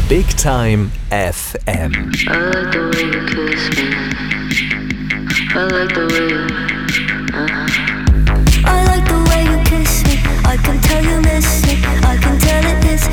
Big Time FM. I like the way you kiss me. I like the way you I like the way you kiss me. I can tell you miss me. I can tell it is.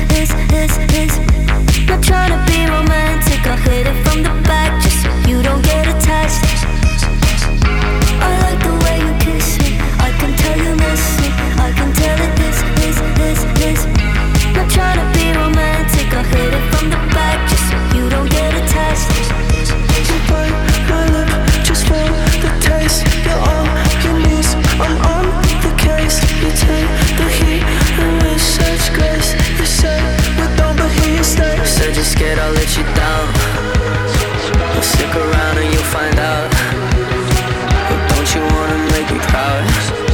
Not trying to be romantic. I hit it from the back just so you don't get attached. I like the way you kiss me. I can tell you miss me. I can tell it is. Not trying to be romantic. I hit it from the back just so you don't get attached. You bite my lip just for the taste. You're all you need. I'm on the case. You take the heat and with such grace. You say we don't, but here you stay. said you're scared I'll let you down. Well, stick around and you'll find out. But don't you wanna make me proud?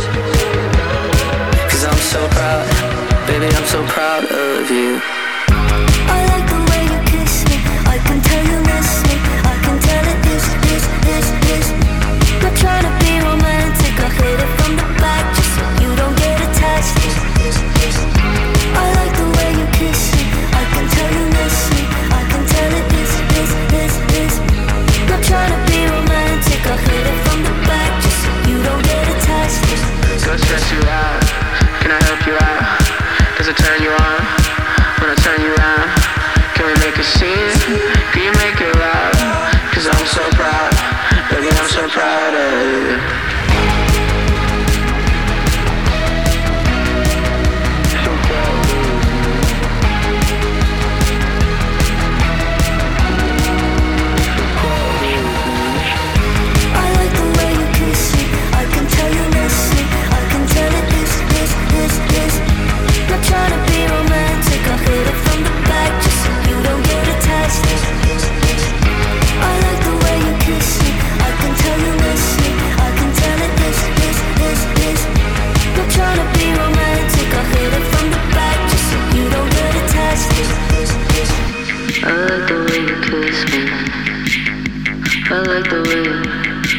Cause I'm so proud. Baby, I'm so proud of you. I like the way you kiss me. I can tell you miss me. I can tell it is. Not trying to be romantic. I hit it from the back just so you don't get attached. I like the way you kiss me. I can tell you miss me. I can tell it is. Not trying to be romantic. I hit it from the back just so you don't get attached. Go stress you out. Can I help you out? Does it turn you on? When I turn you around, can we make a scene? Can you make it loud? Cause I'm so proud. Baby, I'm so proud of you. Trying to be romantic, I hit it from the back just so you don't get attached. I like the way you kiss me. I can tell you miss me. I can tell it is. Not trying to be romantic, I hit it from the back just so you don't get attached. I like the way you kiss me. I like the way you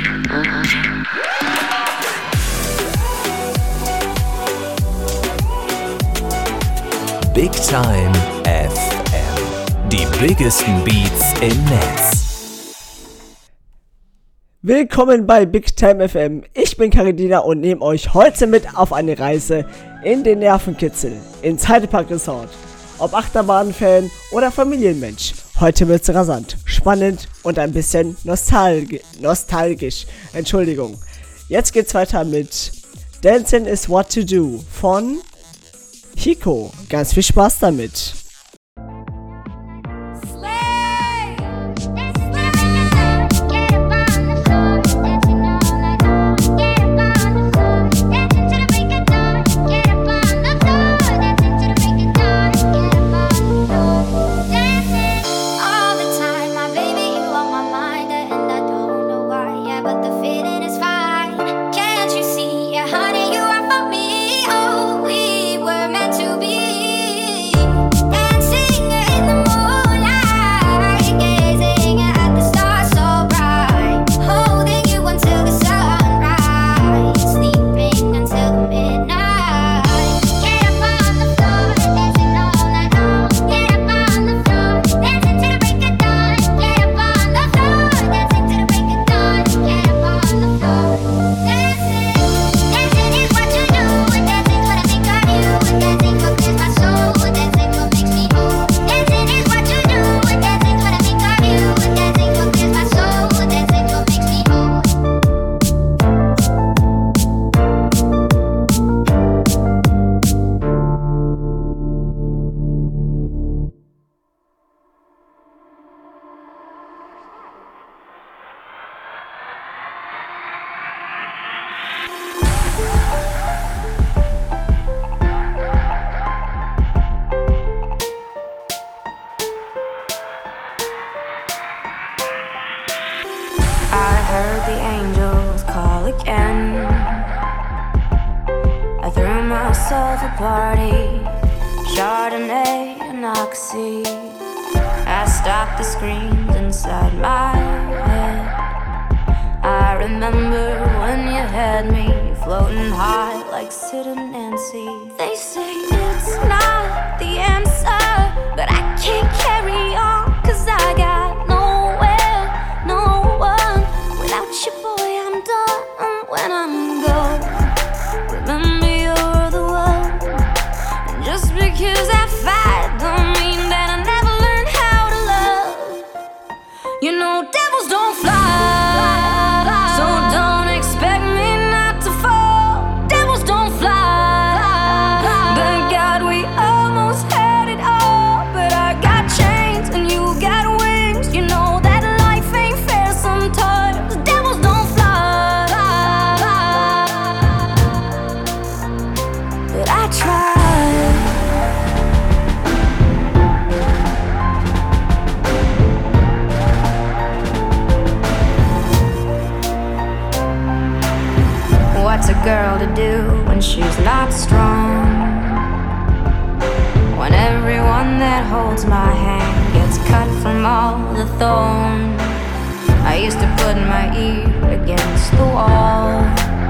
Big Time FM. Die biggesten Beats im Netz. Willkommen bei Big Time FM. Ich bin Caridina und nehme euch heute mit auf eine Reise in den Nervenkitzel, ins Heidepark Resort. Ob Achterbahnfan oder Familienmensch, heute wird's rasant, spannend und ein bisschen nostalgisch. Entschuldigung. Jetzt geht's weiter mit Dancing is What to Do von Hiko. Ganz viel Spaß damit. myself a party, Chardonnay and Oxy. I stopped the screams inside my head. I remember when you had me floating high like Sid and Nancy. They say it's not the answer, but I can't carry do when she's not strong. When everyone that holds my hand gets cut from all the thorn. I used to put my ear against the wall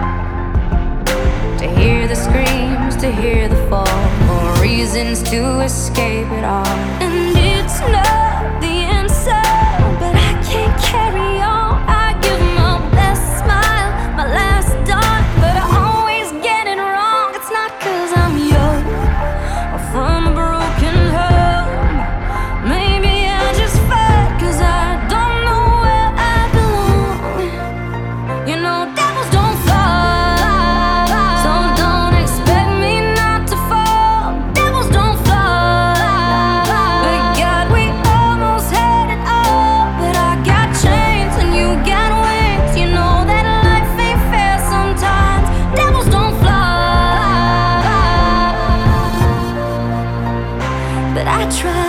to hear the screams, to hear the fall. More reasons to escape it all. And it's not the answer, but I can't carry on. I give my best smile, my last dart, but I always get it wrong. It's not 'cause I'm young or from a broken home. Maybe I just fight 'cause I don't know where I belong. You know, devils don't fly, so don't expect me not to fall. Devils don't fly, but God, we almost had it all. But I got chains and you got wings. You know that life ain't fair sometimes. Devils don't fly, but I try.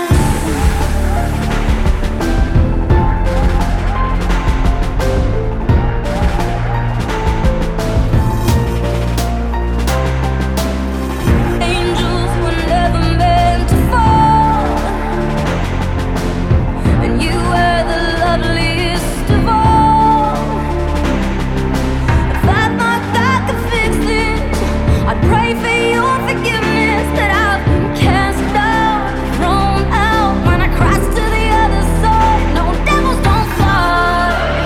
Angels were never meant to fall, and you were the loveliest of all. If I thought I could fix this, I'd pray for your forgiveness. That I've been cast out, thrown out when I cross to the other side. No, devils don't fly.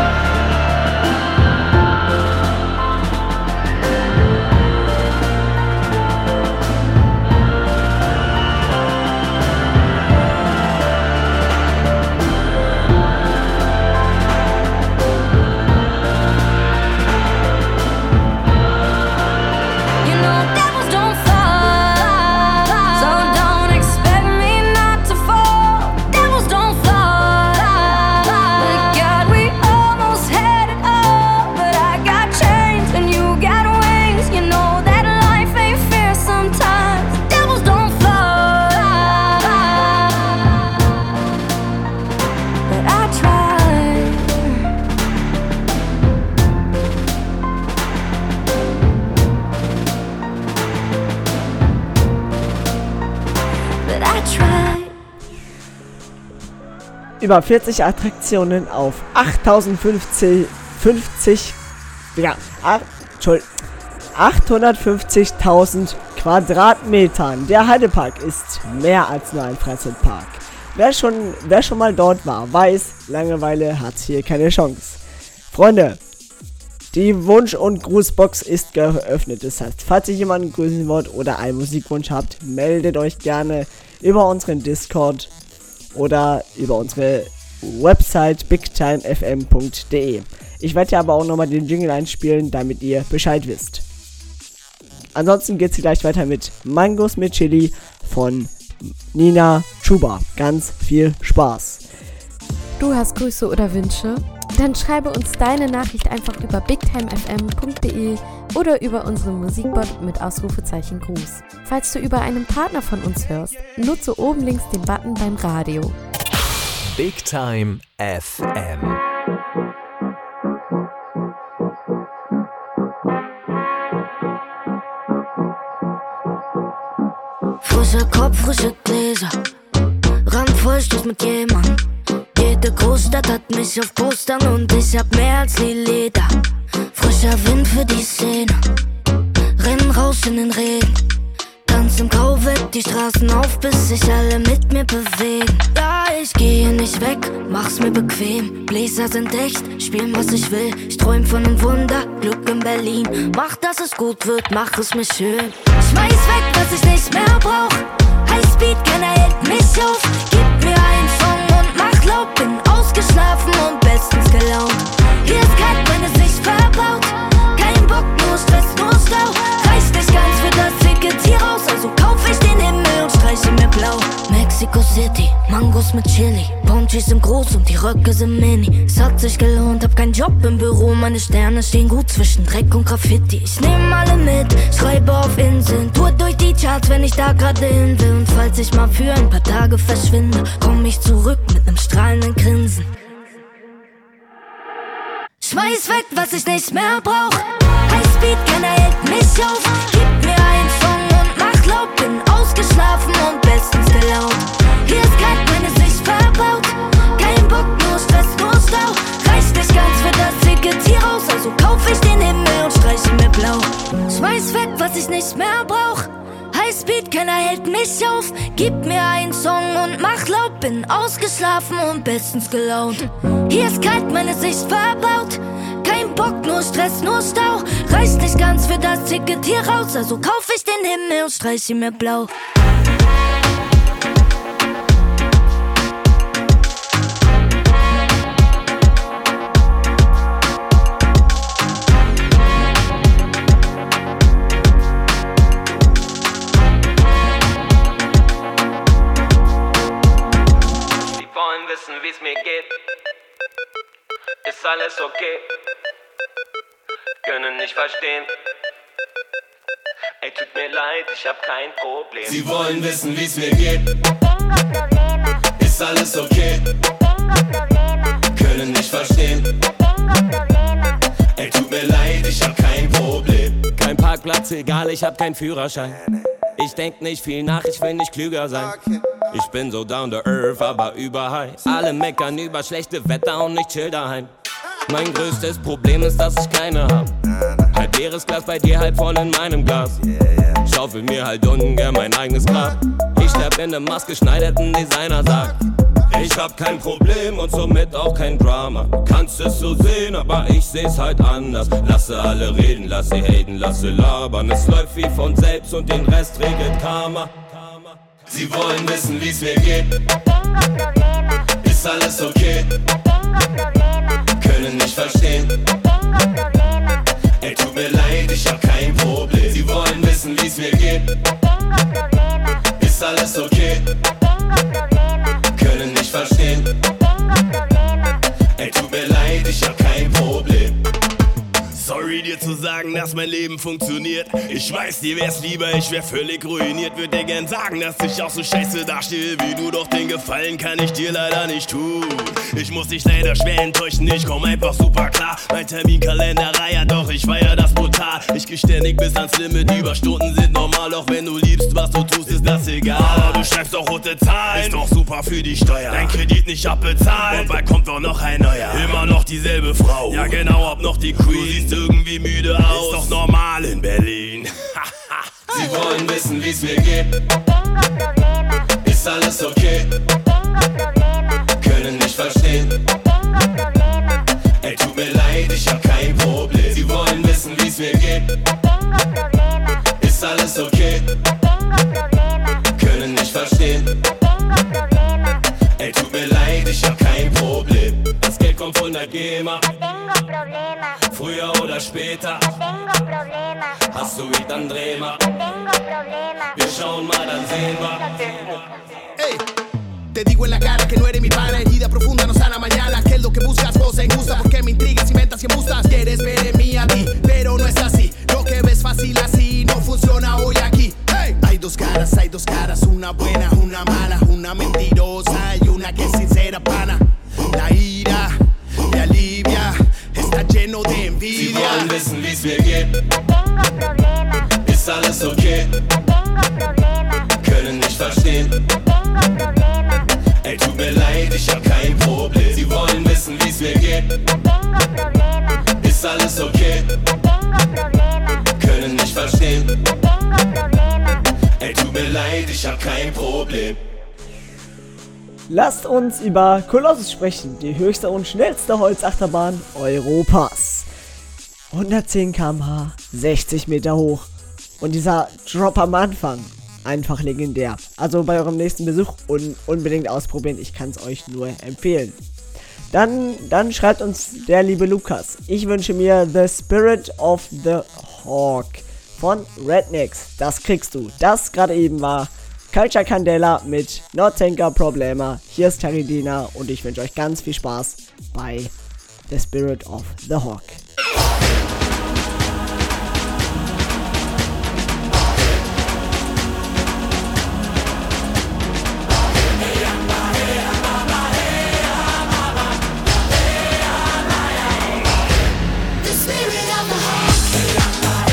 You know devils don't fly, so don't expect me not to fall. Devils don't fly, but God, we almost had it all. But I got chains and you got wings. You know that life ain't fair sometimes. Devils don't fly, but I tried. But I tried. Über 40 Attraktionen auf 850.000 Quadratmetern. Der Heidepark ist mehr als nur ein Freizeitpark. Wer schon mal dort war, weiß, Langeweile hat hier keine Chance. Freunde, die Wunsch- und Grußbox ist geöffnet. Das heißt, falls ihr jemanden grüßen wollt oder einen Musikwunsch habt, meldet euch gerne über unseren Discord oder über unsere Website bigtimefm.de. Ich werde ja aber auch nochmal den Jingle einspielen, damit ihr Bescheid wisst. Ansonsten geht's gleich weiter mit Mangos mit Chili von Nina Chuba. Ganz viel Spaß. Du hast Grüße oder Wünsche? Dann schreibe uns deine Nachricht einfach über bigtimefm.de oder über unseren Musikbot mit Ausrufezeichen Gruß. Falls du über einen Partner von uns hörst, nutze oben links den Button beim Radio. Big Time FM. Frischer Kopf, frische Gläser, randvoll Stoß mit jemand. Jede Großstadt hat mich auf Postern und ich hab mehr als Leder. Frischer Wind für die Szene, rennen raus in den Regen. Tanz im Grauwett die Straßen auf, bis sich alle mit mir bewegen. Ja, ich gehe nicht weg, mach's mir bequem. Bläser sind echt, spielen was ich will. Ich träum von einem Wunder, Glück in Berlin. Mach, dass es gut wird, mach es mir schön. Schmeiß weg, was ich nicht mehr brauch. Highspeed, keiner hält mich auf. Gib mir einen Song und mach laut. Bin ausgeschlafen und bestens gelaunt. Hier ist kalt, wenn es sich verbaut. Kein Bock, nur Stress, nur Stau. Reicht nicht ganz für das Ticket hier raus, also kauf ich den Himmel und streiche mir blau. Mexico City, Mangos mit Chili. Ponchis im Groß und die Röcke sind mini. Es hat sich gelohnt, hab keinen Job im Büro. Meine Sterne stehen gut zwischen Dreck und Graffiti. Ich nehm alle mit, schreibe auf Inseln. Tour durch die Charts, wenn ich da gerade hin will. Und falls ich mal für ein paar Tage verschwinde, komm ich zurück mit nem strahlenden Grinsen. Schmeiß weg, was ich nicht mehr brauch. Highspeed Highspeed, keiner hält mich auf. Gib mir einen Song und mach laut. Bin ausgeschlafen und bestens gelaunt. Hier ist grad meine Sicht verbaut. Kein Bock, nur Stress, nur Stau. Reicht nicht ganz für das Ticket hier raus. Also kauf ich den Himmel und streich ihn mir blau. Schmeiß weg, was ich nicht mehr brauch. Highspeed, keiner hält mich auf. Gib mir einen Song und mach laut. Bin ausgeschlafen und bestens gelaunt. Hier ist kalt, meine Sicht verbaut. Kein Bock, nur Stress, nur Stau. Reicht nicht ganz für das Ticket hier raus. Also kauf ich den Himmel und streich ihn mir blau. Wissen, wie's mir geht, ist alles okay, können nicht verstehen. Ey, tut mir leid, ich hab kein Problem. Sie wollen wissen, wie's mir geht, ist alles okay, können nicht verstehen. Ey, tut mir leid, ich hab kein Problem. Kein Parkplatz, egal, ich hab keinen Führerschein. Ich denk nicht viel nach, ich will nicht klüger sein. Ich bin so down to earth, aber überhigh. Alle meckern über schlechte Wetter und ich chill daheim. Mein größtes Problem ist, dass ich keine hab. Halb leeres Glas bei dir, halb voll in meinem Glas. Schaufel mir halt ungern mein eigenes Grab. Ich sterb in nem maßgeschneiderten Designersack. Ich hab kein Problem und somit auch kein Drama. Kannst es so sehen, aber ich seh's halt anders. Lasse alle reden, lass sie haten, lasse labern. Es läuft wie von selbst und den Rest regelt Karma. Sie wollen wissen, wie's mir geht, ist alles okay, können nicht verstehen. Ey, tut mir leid, ich hab kein Problem. Sie wollen wissen, wie's mir geht, ist alles okay, können nicht verstehen. Ey, tut mir leid, ich hab kein Problem. Sorry dir zu sagen, dass mein Leben funktioniert. Ich weiß, dir wär's lieber, ich wär völlig ruiniert. Würd dir gern sagen, dass ich auch so scheiße dastehe wie du. Doch den Gefallen kann ich dir leider nicht tun. Ich muss dich leider schwer enttäuschen, ich komm einfach super klar. Mein Terminkalender reiert, doch ich feier das brutal. Ich geh ständig bis ans Limit, Überstunden sind normal. Doch wenn du liebst, was du tust, ist das egal. Aber du schreibst doch rote Zahlen, ist doch super für die Steuer. Dein Kredit nicht abbezahlt und bald kommt doch noch ein neuer. Immer noch dieselbe Frau, ja genau, hab noch die Queen. Irgendwie müde aus, ist doch normal in Berlin. Sie wollen wissen, wie's mir geht, ist alles okay, können nicht verstehen. Ey, tut mir leid, ich hab kein Problem. Sie wollen wissen, wie's mir geht, ist alles okay, können nicht verstehen. Ey, tut mir leid, ich hab kein Problem. Das Geld kommt von der GEMA, früher oder später. Hast du Weed, dann dreh mal. Wir schauen mal, dann sehen wir. Ey, te digo en la cara que no eres mi pana. Herida profunda no sana mañana. Que es lo que buscas, cosa injusta. Porque me intrigas, inventas y embustas. Quieres ver en mí a ti, pero no es así. Lo que ves fácil así no funciona hoy aquí. Hey. Hay dos caras, una buena, una mala, una mentirosa y una que es sincera, pana. La ira te alivia, está lleno de envidia. Sie wollen wissen, wie's mir geht, ist alles okay, können nicht verstehen. Ey, tut mir leid, ich hab kein Problem. Sie wollen wissen, wie's mir geht, ist alles okay, können nicht verstehen. Ey, tut mir leid, ich hab kein Problem. Lasst uns über Colossus sprechen, die höchste und schnellste Holzachterbahn Europas. 110 km/h, 60 Meter hoch. Und dieser Drop am Anfang, einfach legendär. Also bei eurem nächsten Besuch unbedingt ausprobieren, ich kann es euch nur empfehlen. Dann schreibt uns der liebe Lukas. Ich wünsche mir The Spirit of the Hawk von Rednecks. Das kriegst du. Das gerade eben war Culture Candela mit Not Thinker Problema. Hier ist Caridina und ich wünsche euch ganz viel Spaß bei The Spirit of the Hawk. The spirit of the heart.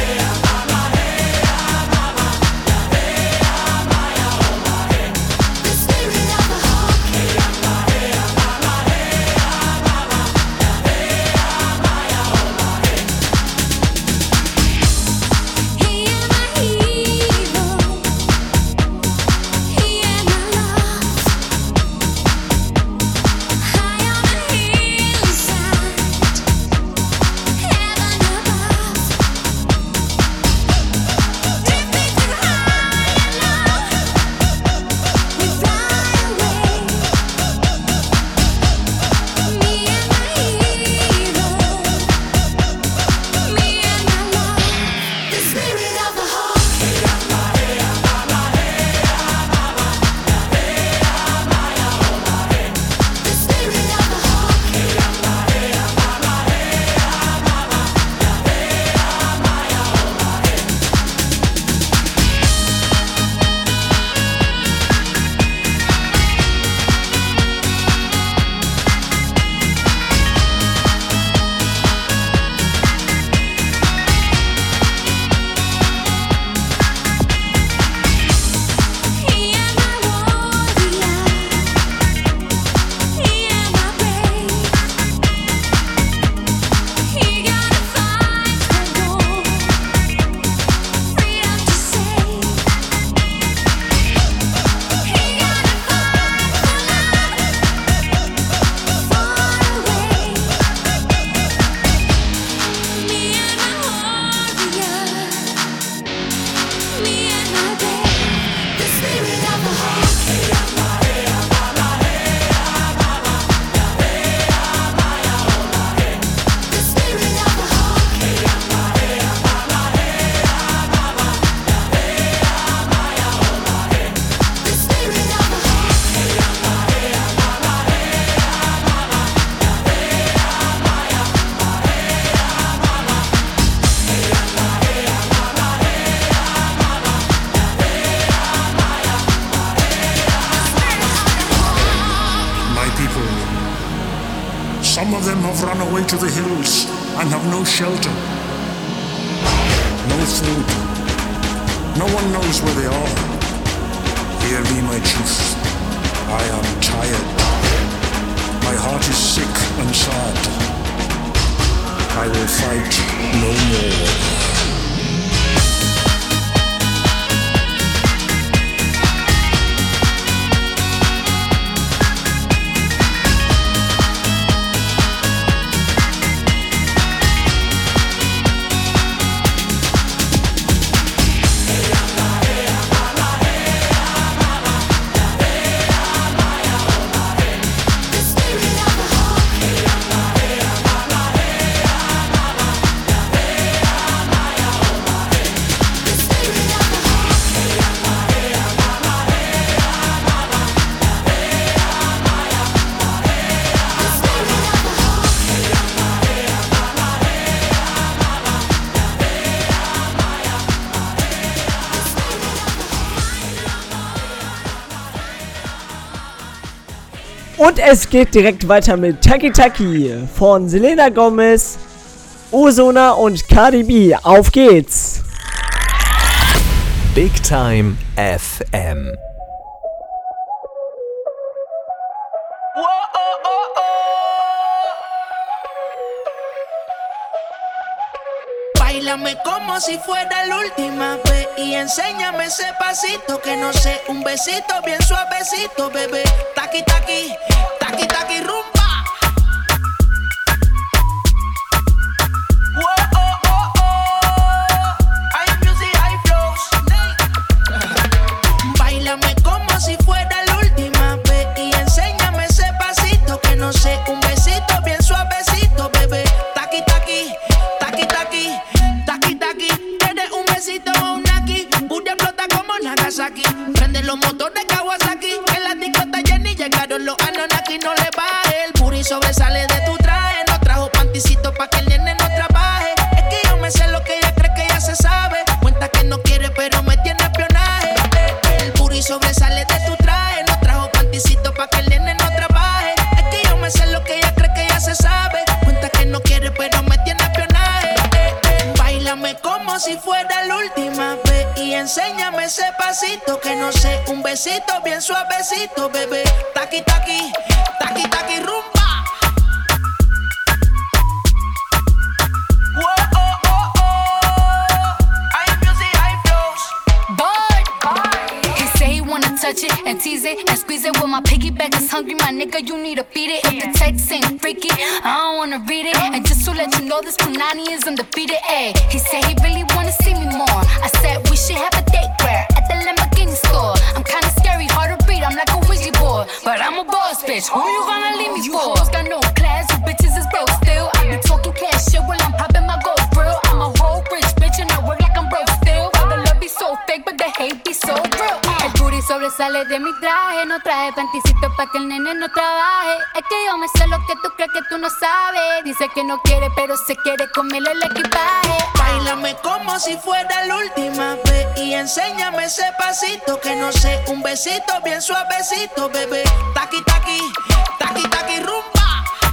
have run away to the hills and have no shelter, no food. No one knows where they are. Hear me, my chief. I am tired. My heart is sick and sad. I will fight no more. Und es geht direkt weiter mit Taki Taki von Selena Gomez, Ozona und Cardi B. Auf geht's! Big Time FM. Báilame como si fuera la última vez y enséñame ese pasito que no sé, un besito bien suavecito, bebé. Taki taki, taki taki rumba. Hay music, hay flows. Báilame como si fuera la última vez y enséñame ese pasito que no sé, un besito bien suavecito, bebé. Taki taki, taki taki. Taki taki, tienes un besito o un naki. Booty explota como Nagasaki. Prende los motores Kawasaki. En la disco está llena y llegaron los Anunnaki. No le baje, el booty sobresale de tu traje. No trajo panticito pa' que el nene no trabaje. Es que yo me sé lo que ella cree que ya se sabe. Cuenta que no quiere pero me tiene espionaje. El booty sobresale de tu traje. No trajo panticito pa' que el nene no trabaje. Es que yo me sé lo que ella cree que ya se sabe. Cuenta que no quiere pero me tiene espionaje. Báilame como si fuera la última vez y enséñame ese pasito que no sé, un besito bien suavecito, bebé. Taki taki, taki taki rumba. Hay music, hay flows. He say he wanna touch it and tease it and squeeze it. Well, my piggyback is hungry, my nigga, you need to feed it. If the text ain't freaky, I don't wanna read it. And just to let you know, this Punani is undefeated. Ayy, he said he really wanna see me more. I said we should have a date where at the Lamborghini store. I'm kinda scary, hard to read, I'm like a Ouija board, but I'm a boss bitch. Who you gonna leave me for? Hoes got no class, you bitches is broke still. I be talking cash shit while I'm popping my gold grill. I'm a whole rich bitch and I work like I'm broke still. All the love be so fake, but the hate be so real. El booty sobresale de mi traje, no traje panticito pa' que el nene no trabaje. Es que yo me sé lo que tú crees que tú no sabes. Dice que no quiere, pero se quiere comerle el equipaje. Báilame como si fuera la última vez y enséñame ese pasito que no sé, un besito bien suavecito, bebé. Taki taki, taki taki rumba.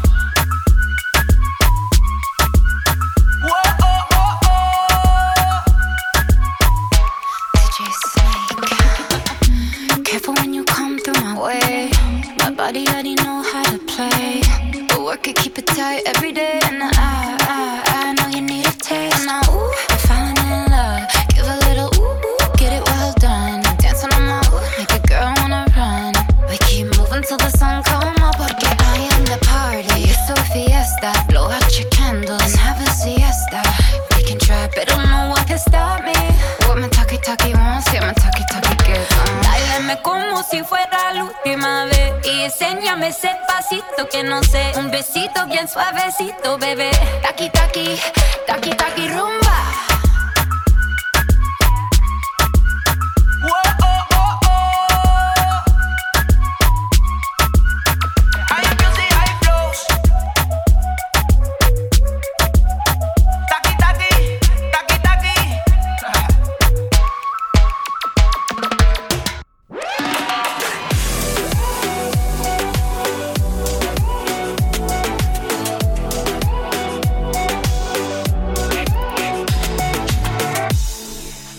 Careful when you come through my way. My body already know how to play. But work it, keep it tight every day. And I know you need a taste. And now, ooh, I'm falling in love. Give a little ooh, get it well done. Dancing on my ooh, make a girl wanna run. We keep moving till the sun come up. Porque I am the party. It's a fiesta. Blow out your candles and have a siesta. We can try, but no one can stop me. What my talkie wants, yeah, my talkie gets on. Báilame como si fuera la última vez y enséñame ese pasito que no sé, un besito bien suavecito, bebé. Taki taki, taki taki rumba.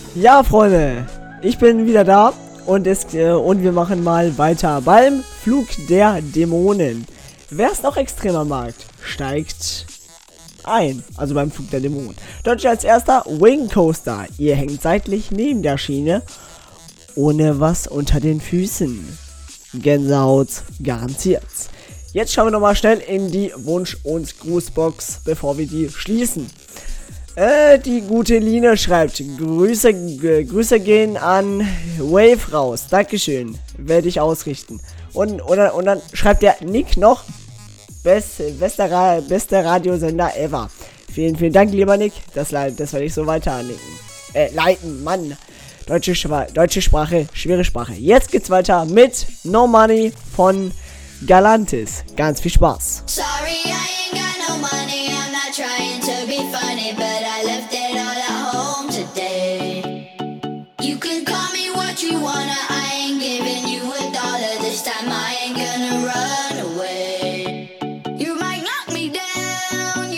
Ja, Freunde, ich bin wieder da und wir machen mal weiter beim Flug der Dämonen. Wer es noch extremer mag, steigt ein, also beim Flug der Dämonen. Deutsch als erster Wing Coaster. Ihr hängt seitlich neben der Schiene, ohne was unter den Füßen. Gänsehaut garantiert. Jetzt schauen wir nochmal schnell in die Wunsch- und Grußbox, bevor wir die schließen. Die gute Line schreibt, Grüße gehen an Wave raus. Dankeschön, werde ich ausrichten. Und dann schreibt der Nick noch, bester Radiosender ever. Vielen Dank, lieber Nick. Das werde ich so leiten, Mann. Deutsche Sprache, schwere Sprache. Jetzt geht's weiter mit No Money von Galantis. Ganz viel Spaß. Sorry, I ain't got no money. I'm not trying to be funny, but I left it all at home today. You can call me what you wanna. I ain't giving you $1 this time. I ain't gonna run away. You might knock me down,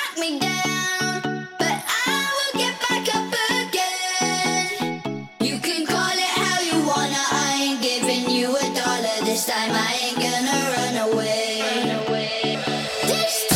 but I will get back up again. You can call it how you wanna. I ain't giving you $1 this time. I ain't gonna run away. This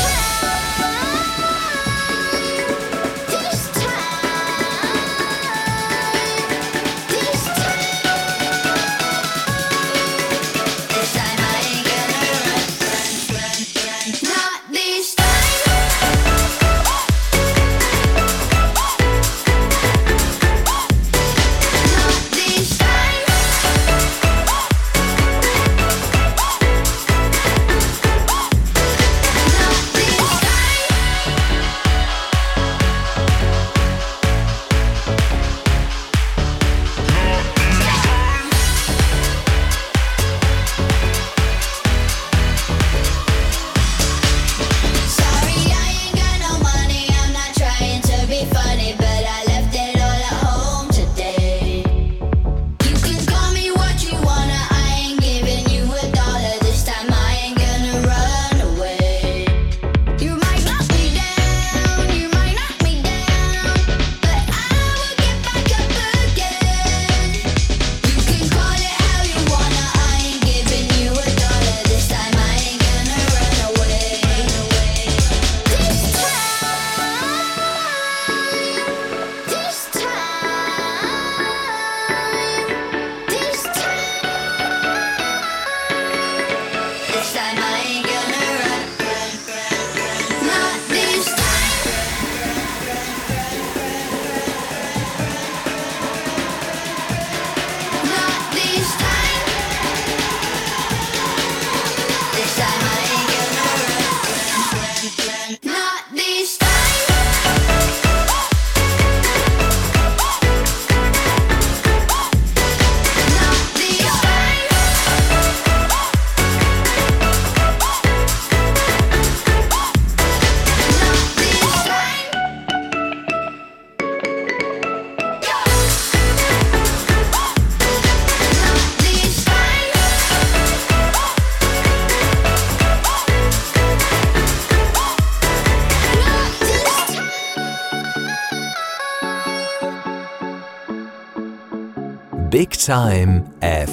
Big Time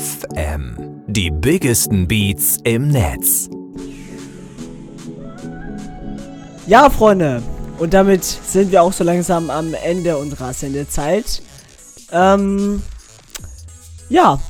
FM. Die biggesten Beats im Netz. Ja, Freunde, und damit sind wir auch so langsam am Ende unserer Sendezeit. Ja.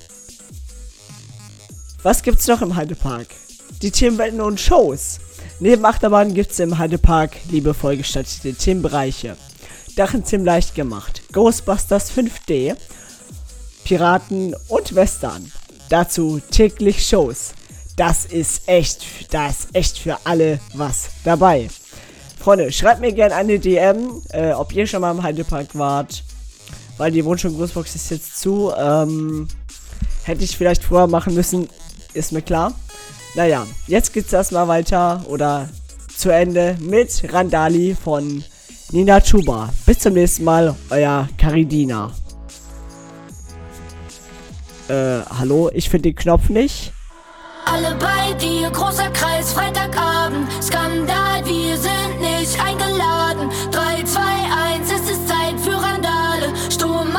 Was gibt's noch im Heidepark? Die Themenwelten und Shows. Neben Achterbahn gibt's im Heidepark liebevoll gestaltete Themenbereiche. Drachenzähmen leicht gemacht, Ghostbusters 5D, Piraten und Western. Dazu täglich Shows. Das ist echt für alle was dabei. Freunde, schreibt mir gerne eine DM, ob ihr schon mal im Heidepark wart. Weil die Wunsch- und Grußbox ist jetzt zu. Hätte ich vielleicht früher machen müssen, ist mir klar. Naja, jetzt geht's erstmal weiter oder zu Ende mit Randali von Nina Chuba. Bis zum nächsten Mal, euer Caridina. Hallo, ich finde den Knopf nicht. Alle bei dir, großer Kreis, Freitagabend, Skandal, wir sind nicht eingeladen. 3, 2, 1, es ist Zeit für Randale, Sturm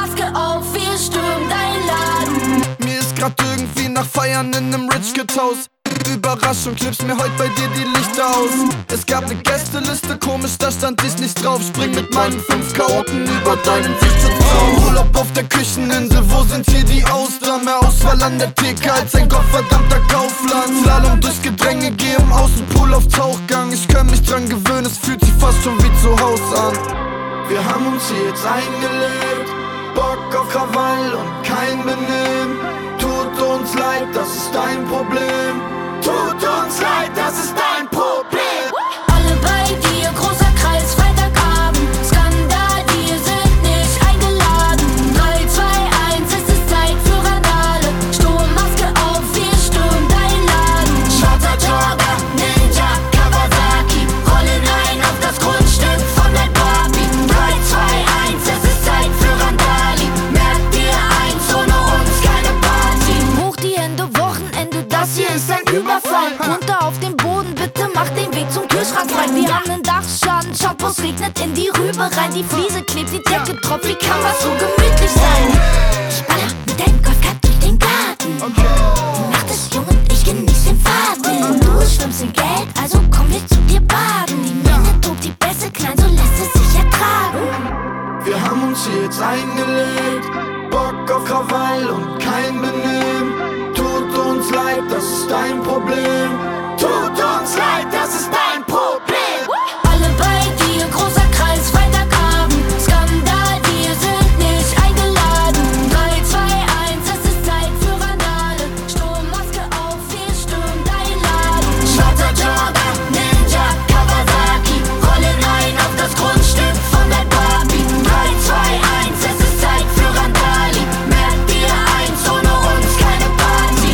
Maske auf, wir stürmen dein Laden. Mir ist grad irgendwie nach Feiern in nem Rich Kids Haus. Überraschung, klebst mir heute bei dir die Lichter aus. Es gab ne Gästeliste, komisch, da stand ich nicht drauf. Spring mit meinen 5 Chaoten über deinen Sitzzaun. Urlaub auf der Kücheninsel, wo sind hier die Austern? Mehr Auswahl an der Theke als ein gottverdammter Kaufland. Slalom durch Gedränge, geh im Außenpool auf Tauchgang. Ich kann mich dran gewöhnen, es fühlt sich fast schon wie zu Haus an. Wir haben uns hier jetzt eingelebt, Bock auf Krawall und kein Benehmen. Tut uns leid, das ist dein Problem. Tut uns leid, das ist dein Problem. Alle bei dir, großer Kreis, Freitagabend. Skandal, wir sind nicht eingeladen. 3, 2, 1, es ist Zeit für Randale. Sturmmaske auf, wir stürmen dein Laden. Schotter, Jogger, Ninja, Kawasaki. Rollen ein auf das Grundstück von der Barbie. 3, 2, 1, es ist Zeit für Randali. Merk dir eins, ohne uns keine Party. Hoch die Hände, Wochenende, das hier ist ein Überfall. Runter auf den Boden, bitte mach den Weg zum Kühlschrank frei. Wir haben nen Dachschaden, Shampoos regnet in die Rübe rein. Die Fliese klebt, die Decke tropft, wie kann das so gemütlich sein? Ich baller mit deinem Golfkart durch den Garten. Die Nacht ist jung und ich genieß den Faden. Du schwimmst in Geld, also kommen wir zu dir baden. Die Menge tobt, die Bässe klein, so lässt es sich ertragen. Wir haben uns hier jetzt eingelebt, Bock auf Krawall und kein Benehmen. Tut uns leid, das ist dein Problem. Tut uns leid, das ist dein Problem. Alle bei dir, großer Kreis, Freitagabend. Skandal, wir sind nicht eingeladen. 3, 2, 1, es ist Zeit für Randale. Sturmmaske auf, wir stürmen dein Laden. Schotter, Jogger, Ninja, Kawasaki. Rollen ein auf das Grundstück von der Barbie. 3, 2, 1, es ist Zeit für Randali. Merk dir eins, ohne uns keine Party.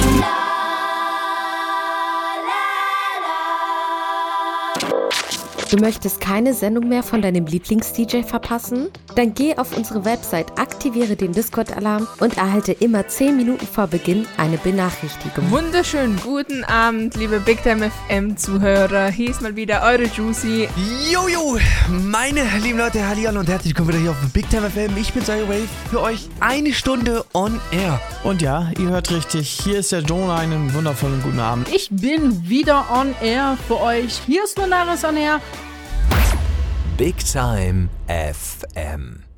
Du möchtest keine Sendung mehr von deinem Lieblings-DJ verpassen? Dann geh auf unsere Website, aktiviere den Discord-Alarm und erhalte immer 10 Minuten vor Beginn eine Benachrichtigung. Wunderschönen guten Abend, liebe Big Time FM Zuhörer. Hier ist mal wieder eure Juicy. Jojo, meine lieben Leute, hallihallo und herzlich willkommen wieder hier auf Big Time FM. Ich bin Zyro Wave, für euch eine Stunde on air. Und ja, ihr hört richtig, hier ist der John, einen wundervollen guten Abend. Ich bin wieder on air für euch. Hier ist Lunaris on air. Big Time FM.